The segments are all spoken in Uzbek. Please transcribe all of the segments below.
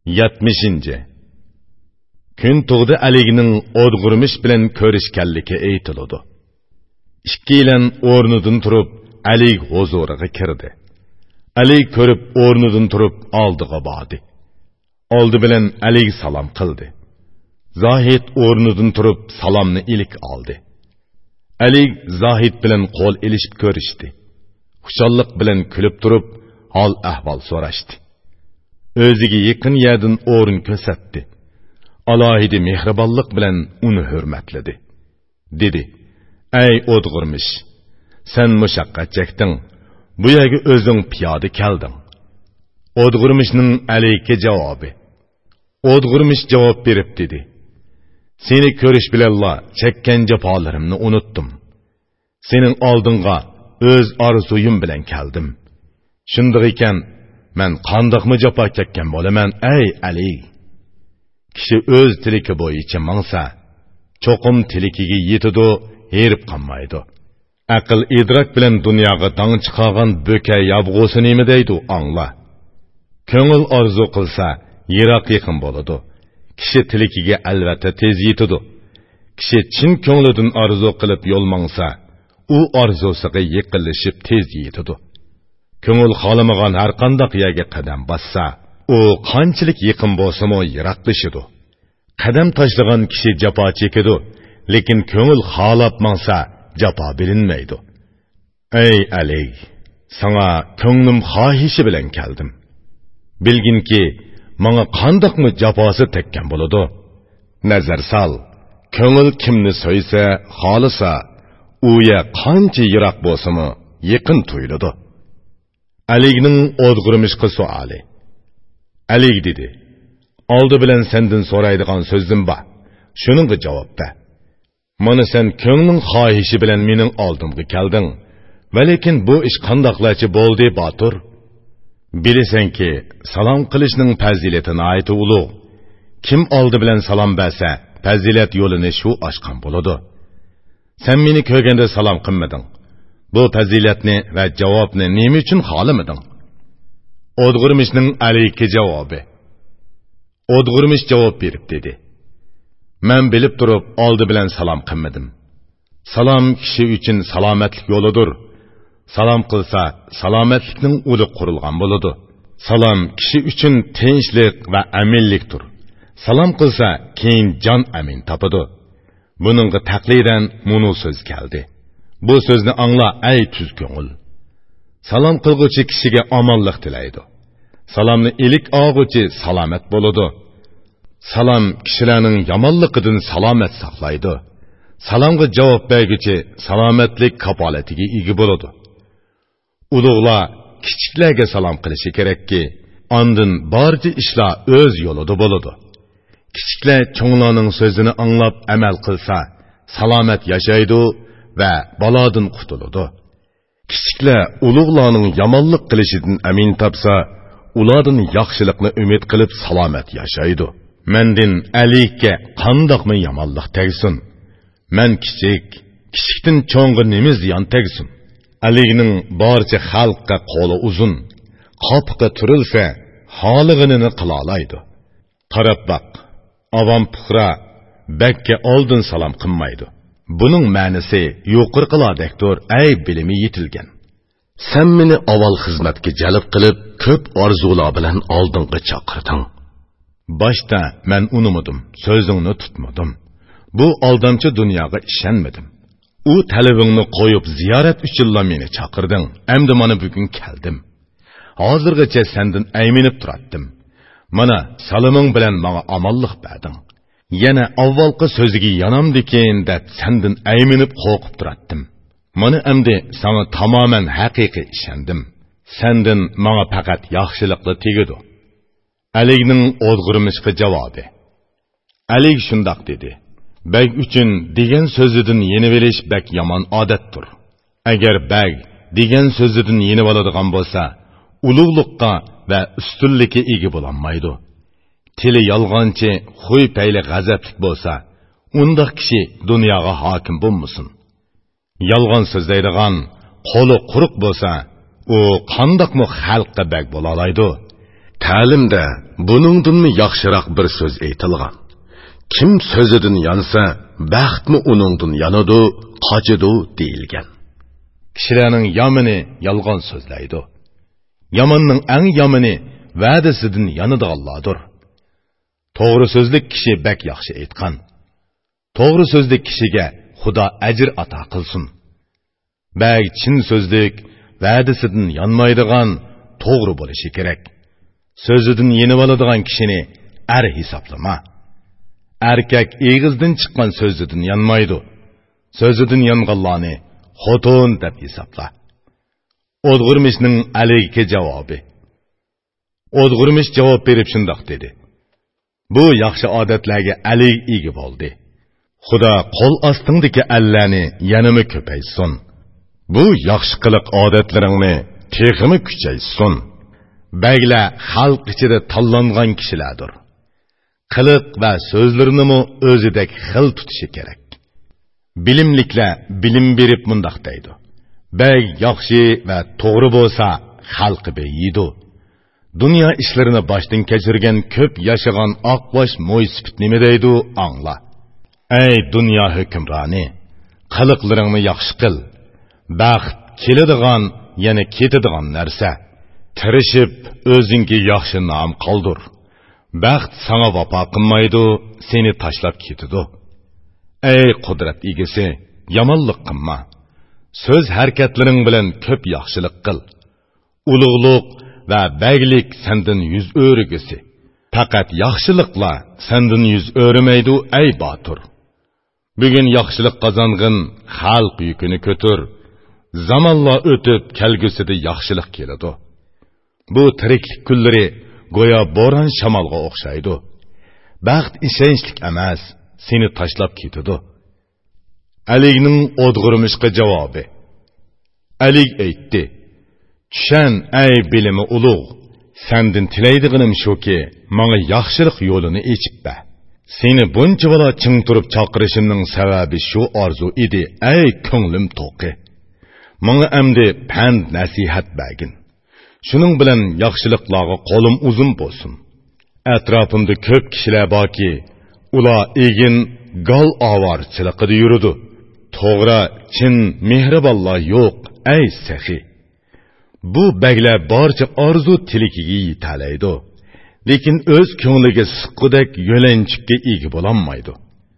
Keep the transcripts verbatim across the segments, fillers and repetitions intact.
yetmişinci. Kun tug'di Aligning o'dg'urmish bilan ko'rishganligi aytiladi. Ikkilan o'rnidan turib Alig huzuriga kirdi. Alig ko'rib o'rnidan turib oldiga bordi. Oldi bilan Alig salom qildi. Zohid o'rnidan turib salomni ilik oldi. Alig Zohid bilan qo'l ilishib ko'rishdi. Xushalliq bilan kulib turib hol ahvol so'rashdi. O'ziga yaqin yerdan o'rin ko'rsatdi. Alohida mehribonlik bilan uni hurmatladi. Dedi: "Ey o'dg'urmish, sen mushaqqat chekding. Bu yerga o'zing piyoda kelding." O'dg'urmishning Aligga javobi: O'dg'urmish javob berib dedi: "Seni ko'rish bilanla chekkan jafolarimni unutdim. Sening oldinga o'z orzuyim bilan keldim. Shunday ekan, men qandoqmi jafo chekkan bo'laman, ey Alig? Kishi o'z tiliki bo'yicha mangsa, cho'qim tilikiga yetidi, herib qolmaydi. Aql idrak bilan dunyoga dang chiqargan bo'ka yabg'usi nima deydi, angla. Ko'ngil orzu qilsa, yiroq yaqin bo'ladi. Kishi tilikiga albatta tez yetidi. Kishi chin ko'nglidan orzu qilib yo'l mangsa, u orzusiga yaqinlashib tez yetidi. Ko'ngil xolamagan har qanday yerga qadam bassa, u qanchalik yaqin bo'lsa-mo yiroqlashidi. Qadam tashlagan kishi jafo chekadi, lekin ko'ngil xolab mangsa, jafo bilinmaydi. Ey Alig, sana ko'nglim xohishi bilan keldim. Bilginki, menga qandoqmi jafosi tekkan bo'ladi. Nazar sol, ko'ngil kimni so'ysa, xolisa, u ya qancha yiroq bo'lsa-mo, yaqin tuyuladi. Aligning o'dg'urmishqa savoli. Alig dedi: "Oldi bilan sendan so'raydigan so'zim bor. Shuningga javob ber. Mana sen ko'ngling xohishi bilan mening oldimga kelding. Va lekin bu ish qandoqlarcha bo'ldi, Botur? Bilasanki, salom qilishning fazilatini aytib ulug'. Kim oldi bilan salom bersa, fazilat yo'lini shu ochgan bo'ladi. Sen meni ko'rganda salom qilmading. Bu fazilatni va javobni nima uchun xohlamading?" O'dg'urmishning Aligga javobi. O'dg'urmish javob berib dedi: "Men bilib turib oldi bilan salom qilmadim. Salom kishi uchun salomatlik yo'lidir. Salom qilsa, salomatlikning uli qurilgan bo'ladi. Salom kishi uchun tinchlik va aminlikdir. Salom qilsa, keyin jon amin topadi." Buningga taqlidan munu so'z keldi. Bu so'zni angla, ey tuz ko'ngil. Salom qilguvchi kishiga omonlik tilaydi. Salomni ilik og'uchi salomat bo'ladi. Salom kishilarning yomonligidan salomat saqlaydi. Salomga javob berguchi salomatlik kapolatiga ega bo'ladi. Ulug'lar kichiklarga salom qilishi kerakki, ondan barcha ishlar o'z yo'lida bo'ladi. Kichiklar cho'nglarning so'zini anglab amal qilsa, salomat yashaydi va balodan qutuladi. Kichiklar ulug'larning yomonlik qilishidan amin topsa, ulardan yaxshilikni umid qilib salomat yashaydi. Mendin Aligga qandoqmi yomonlik tegsin? Men kichik, kichikdan cho'ng'i nima ziyon tegsin? Aligning barcha xalqqa qo'li uzun, qopqa turilsa, xolig'ini qila oladi. Qarab baq, avam puhra bakka oldin salom qilmaydi. Buning ma'nosi yuqori qiladekdir, ey bilimi yetilgan. Sen meni avval xizmatga jalb qilib, ko'p orzular bilan oldinga chaqirding. Boshda men unumadim, so'zingni tutmadim. Bu aldamchi dunyoga ishonmadim. U talabingni qo'yib ziyorat uchun meni chaqirding. Endi mana bugun keldim. Hozirgacha sendan ayminib turatdim. Mana saloming bilan menga omonlik berding. Yana avvalgi so'ziga yanamdikin deb sendan ayminib qo'rqib turatdim. Mana endi sana tamoman haqiqiy ishondim. Sendan menga faqat yaxshiliklar tegadi. Aligning o'dg'urmishga javobi. Alig shundoq dedi: "Bag uchun degan so'zidan yenib olish bak yomon odatdir. Agar bag degan so'zidan yenib oladigan bo'lsa, ulug'liqqa va ustunlikka ega bo'lolmaydi. Tili yolg'onchi, xuy payli g'azablik bo'lsa, undaq kishi dunyoga hokim bo'lmasin. Yolg'on so'zlaydigan, qo'li quruq bo'lsa, u qandoqmi xalqqa bag bo'la oladi? ta'limda buningdanmi yaxshiroq bir so'z aytilgan. Kim so'zidan yansa, baxtmi uningdan yanadi, qochidi deyilgan. Kishilarning yomoni yolg'on so'zlaydi. Yomonning eng yomoni va'dasidan yanadiganlardir. To'g'ri so'zlik kishi bak yaxshi aytgan. To'g'ri so'zlik kishiga Xudo ajr ato qilsin. Bak chin so'zlik va'dasidan yanmaydigan to'g'ri bo'lishi kerak. So'zidan yenib oladigan kishini ar hisoblama. Erkak egizdan chiqqan so'zidan yanmaydi. So'zidan yanganlarni xotin deb hisobla. O'dg'irmishning alayga javobi. O'dg'irmish javob berib shundoq dedi. Bu yaxshi odatlarga alay ega bo'ldi. Xudo qo'l ostingdagi allarni yanama ko'paysin. Bu yaxshi qiliq odatlaringni texmi kuchaysin. Baglar xalq ichida tanlangan kishilardir. Qiliq va so'zlarini mo o'zidek xil tutishi kerak. Bilimliklar bilim berib mundoq deydi. Bag yaxshi va to'g'ri bo'lsa, xalqi beyidi. Dunyo ishlarini boshdan kechirgan ko'p yashagan oqbosh mo'ysifit nima deydi, angla. Ey dunyo hukmroni, qiliqlaringni yaxshi qil. Baxt keladigan, yana ketadigan narsa. Tirishib o'zingga yaxshi nom qoldir. Baxt sana vafo qilmaydi, seni tashlab ketadi. Ey qudrat egasi, yomonlik qilma. So'z harakatlaring bilan ko'p yaxshilik qil. Ulug'liq va baglik sendan yuz o'rigisi. Faqat yaxshiliklar sendan yuz o'rimaydi, ey botir. Bugun yaxshilik qozong'in xalq yukini ko'tir. Zamonlar o'tib kelgusida yaxshilik keladi. Bu tiriklik kunlari go'yo bo'ron shamolga o'xshaydi. Baxt ishonchlik emas, seni tashlab ketadi. Aligning o'dg'irmishga javobi. Alig aytdi: "Tushan ey bilimi ulug', sendan tilaydiganim shuki, menga yaxshilik yo'lini echib ber. Seni buncha bola ching turib chaqirishimning sababi shu orzu edi, ey ko'nglim to'qi. Menga endi pand nasihat bergin. Shuning bilan yaxshiliklarga qo'lim uzun bo'lsin. Atrofimda ko'p kishilar borki, ular egin gal ovorchiligida yuridi. To'g'ri, chin mehribonlar yo'q, ey saxiy. Bu baglar barcha orzu tilikiga yetalaydi, lekin o'z ko'ngliga siqqudek yo'lanchikka ega bo'lolmaydi.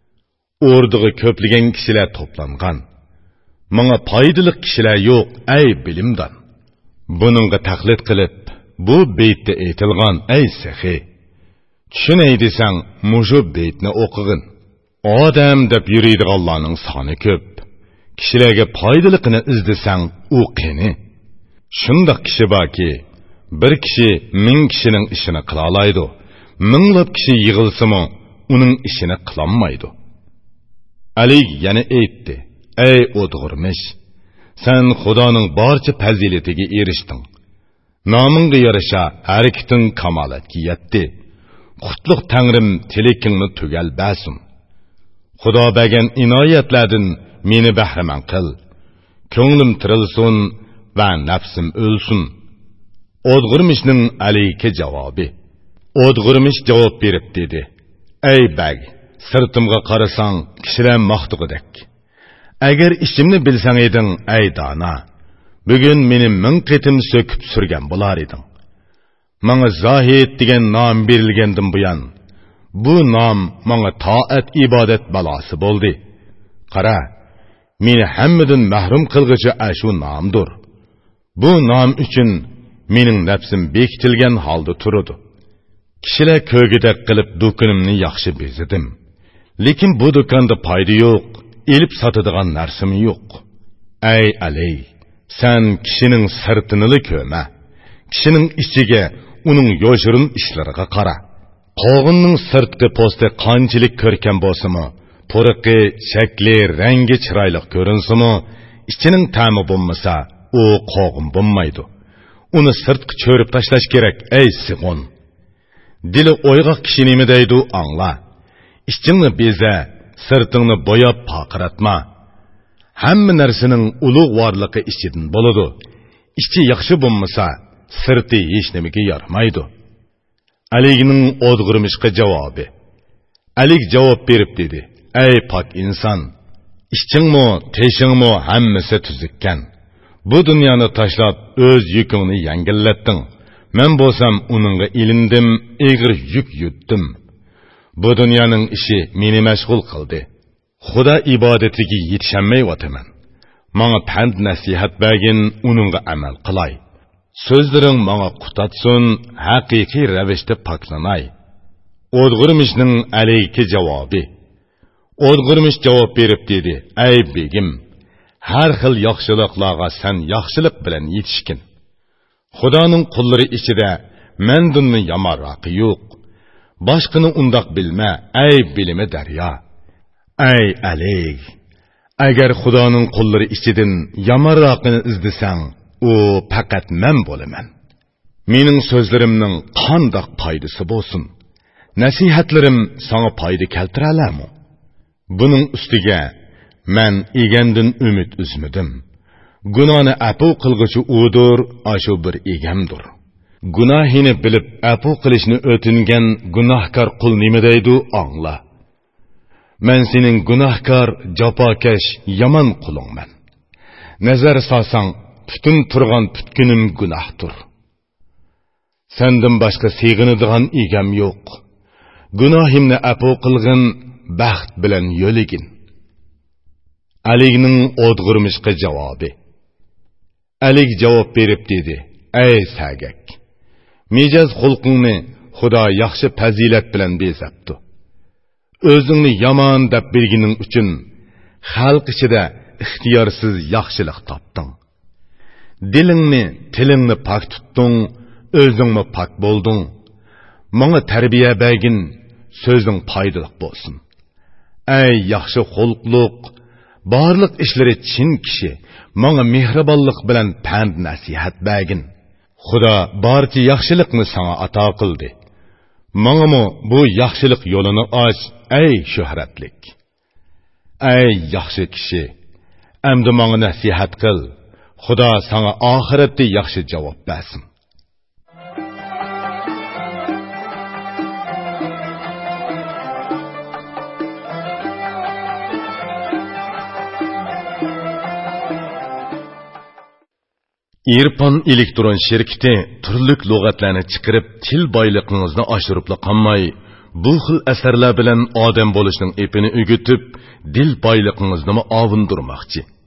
O'rdiga ko'pligan kishilar to'plangan. Menga foydali kishilar yo'q, ey bilimdan. Buningga taqlid qilib, bu beytda aytilgan ey saxiy. Tushunay desang, mushu beytni o'qig'in. Odam deb yuradiganlarning soni ko'p. Kishilarga foydaliqini izlasang, u qani. Shundoq kishi borki, bir kishi ming kishining ishini qila oladi. Minglab kishi yig'ilsa-mu, uning ishini qila olmaydi. Ali yana aytdi: "Ey o'dg'irmish, sen Xudoning barcha fazilatiga erishding. Nomingga yarasha harakating kamolatga yetdi. Qutlug' Tangrim tilekingni tugal basin. Xudo bergan inoyatlardan meni bahramand qil. Ko'nglim tirilsin va nafsim o'lsin." O'dg'irmishning alayka javobi. O'dg'irmish javob berib dedi: "Ey bag, sirtimga qarasang, kishilar maqtug'idek. Agar ishimni bilsang eding, ey dona, bugun meni ming qitim so'kib surgan bo'lar eding. Menga Zohid degan nom berilgandan buyon, bu nom menga toat ibodat balosi bo'ldi. Qara, meni hammadan mahrum qilg'ichi ashu nomdir. Bu nom uchun mening nafsim bekitilgan holda turadi. Kishilar ko'gidek qilib do'konimni yaxshi bezidim. Lekin bu do'konda foyda yo'q, elib sotadigan narsam yo'q. Ey Ali, sen kishining sirtini ko'ma. Kishining ichiga, uning yo'shirin ishlariga qara. Qog'inning sirtqi posti qanchalik ko'rkam bo'lsa-mu, puriqi, shakli, rangi chiroyli ko'rinsa-mu, ichining ta'mi bo'lmasa, u qog'in bo'lmaydi. Uni sirtqi cho'rib tashlash kerak, ey Simon. Dili o'yg'oq kishi nima deydi, angla. Ichingni beza, sirtingni bo'yab paqratma. Hamma narsaning ulug' vorligi ichidan bo'ladi. Ichi yaxshi bo'lmasa, sirti hech nimaga yaramaydi. Aligining o'dg'irmishqa javobi. Alik javob berib dedi: "Ey pok inson, ishchingmi, teshingmi hammasi tuzikkan. Bu dunyoni tashlab o'z yukingni yengillatding. Men bo'lsam uningga ilindim, egri yuk yutdim. Bu dunyoning ishi meni mashg'ul qildi. Xudo ibodatiga yetishamayapman. Menga pand nasihat bergin, uningga amal qilay. So'zlaring menga qutatsin, haqiqiy ravishda poklanay." O'dg'irmishning alayki javobi. O'dg'irmish javob berib dedi: "Ey begim, har xil yaxshiliklarga sen yaxshilik bilan yetishkin. Xudoning qullari ichida mendunni yomonroqi yo'q. Boshqani undoq bilma, ey bilimi daryo. Ey alayk, agar Xudoning qullari ichidan yomonroqini izlasang, u faqat men bo'laman. Mening so'zlarimning qandoq foydasi bo'lsin? Nasihatlarim sana foyda keltirarmi? Buning ustiga men egandan umid uzmadim. Gunohni afu qilguchi udur, ashu bir egamdir. Gunohini bilib afu qilishni o'tingan gunohkor qul nima deydi angla. Men sening gunohkor, jafokash, yomon qulingman. Nazar solsang, butun turgan butkunim gunohdir. Sendan boshqa seg'inadigan egam yo'q. Gunohimni afu qilgin, baxt bilan yo'ligin." Aligning o'dg'irmishqa javobi. Alik javob berib dedi: "Ey sagak, mijoz xulqingni Xudo yaxshi fazilat bilan bezabdi. O'zingni yomon deb bilgining uchun xalq ichida ixtiyorsiz yaxshilik topding. Dilingni, tilingni pok tutding, o'zingni pok bo'lding. Menga tarbiya bergin, so'zing foydali bo'lsin. Ey yaxshi xulqliq, barliq ishlari chin kishi, menga mehribonlik bilan pand nasihat bergin. Xudo barcha yaxshilikni sana ato qildi. Mengami bu yaxshilik yo'lini och, ey shuhratlik. Ey yaxshi kishi, endi menga nasihat qil. Xudo sana oxiratda yaxshi javob bersin." Irpon elektron şirketi turlik lug'atlarni chiqarib, til boyligingizni oshirib qolmay, bu xil asarlar bilan odam bo'lishning epini o'gitib, dil boyligingizni ovundirmoqchi.